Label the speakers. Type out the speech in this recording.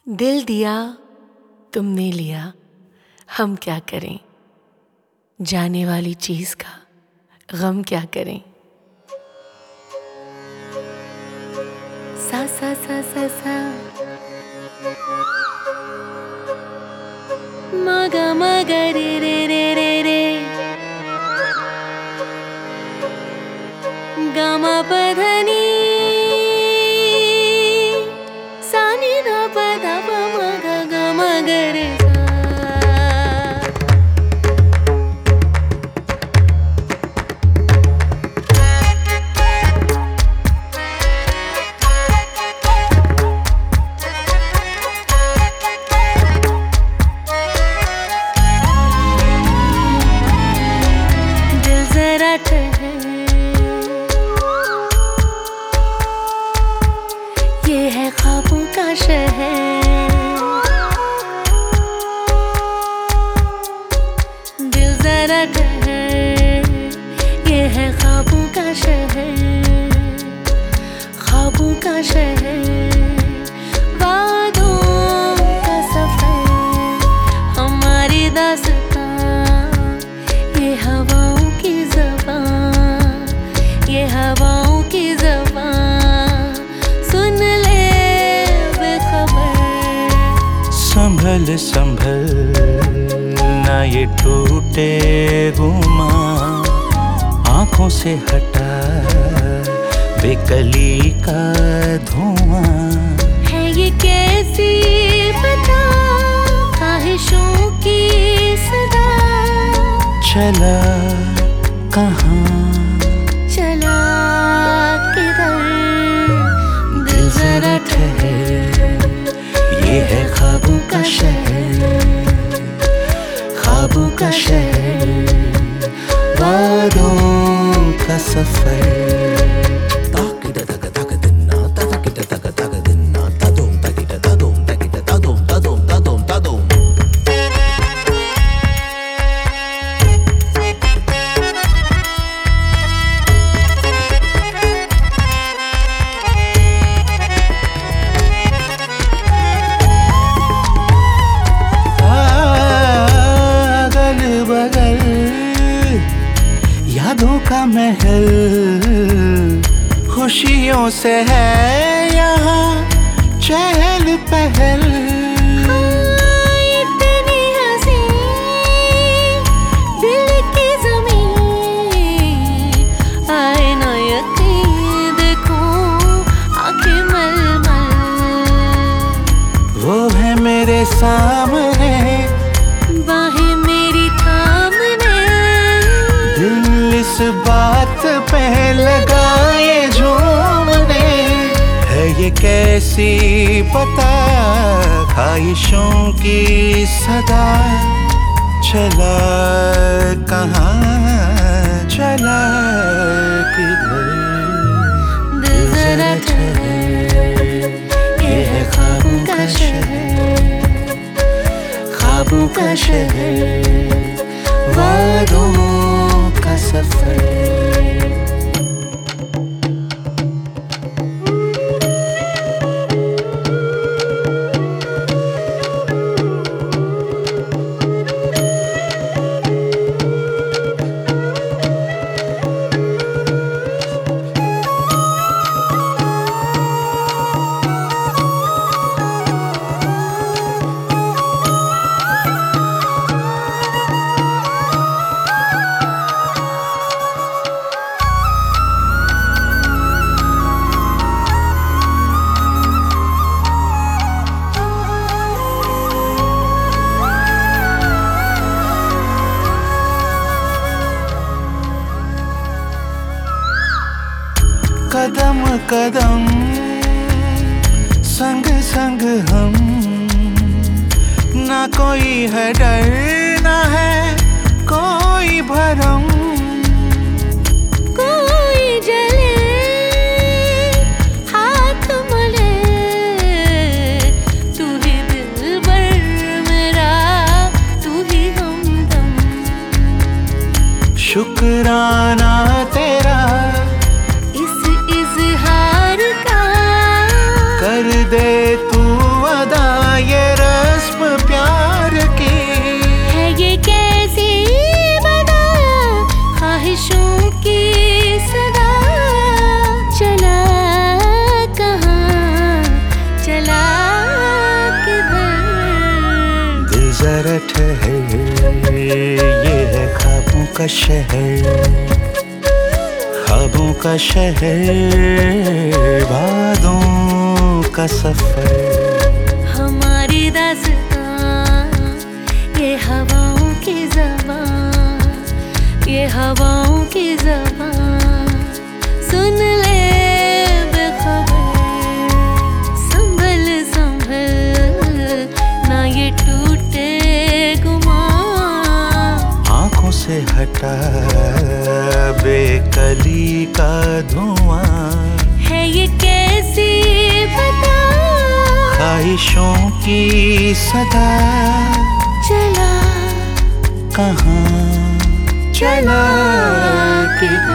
Speaker 1: दिल दिया तुमने लिया, हम क्या करें, जाने वाली चीज का गम क्या करें। सा सा सा सा सा मगा मगा रे रे रे रे रे गमा पधनी सानी ध पध प मगा गमा गरे ये है ख्वाबों का शहर, दिल जरा ठहर। ये है ख्वाबों का शहर, ख्वाबों का शहर, वादों का सफर, हमारी दास्तां। ये हवाओं की ज़बान, ये हवाओं की ज़बान, सुन ले बेखबर।
Speaker 2: संभल संभल ना ये टूटे गुमान, आँखों से हटा बेकली का धुआं।
Speaker 1: है ये कैसी बता ख्वाहिशों की सदा,
Speaker 2: चला कहाँ
Speaker 1: चला किधर,
Speaker 2: दिल जरा ठहर। ये है ख्वाबों का शहर, ख्वाबों का शहर, वादों का सफर। यादों का महल खुशियों से है यहाँ चहल पहल।
Speaker 1: इतनी हंसी दिल की ज़मीं, आए ना यकीन देखूं आँखें मलमल।
Speaker 2: वो है मेरे सामने,
Speaker 1: बाहें मेरी थामने,
Speaker 2: दिल इस बात पे लगाए झूमने। है ये कैसी पता ख्वाहिशों की सदा, चला कहाँ चला किधर,
Speaker 1: दिल जरा ठहर। ये है ख्वाबों का शहर,
Speaker 2: ख्वाबों का शहर, वादों का सफर। कदम कदम संग संग हम, ना कोई है डर ना है कोई भरम।
Speaker 1: कोई जले हाथ मले, तू ही दिलबर मेरा, तू ही हमदम।
Speaker 2: शुक्राना तेरा
Speaker 1: इस इज़हार का,
Speaker 2: कर दे तू अदा ठहर, ये है ख्वाबों का शहर, ख्वाबों का शहर, बादों का सफर।
Speaker 1: हमारी दास्तां ये हवाओं की ज़बान, ये हवाओं की ज़बान सुन ले बेखबर। संभल संभल ना ये टूटे गुमान,
Speaker 2: आंखों से हटा बेकली का धुआं,
Speaker 1: है ये कैसी बता
Speaker 2: ख्वाहिशों की सदा।
Speaker 1: चला
Speaker 2: कहाँ चला कि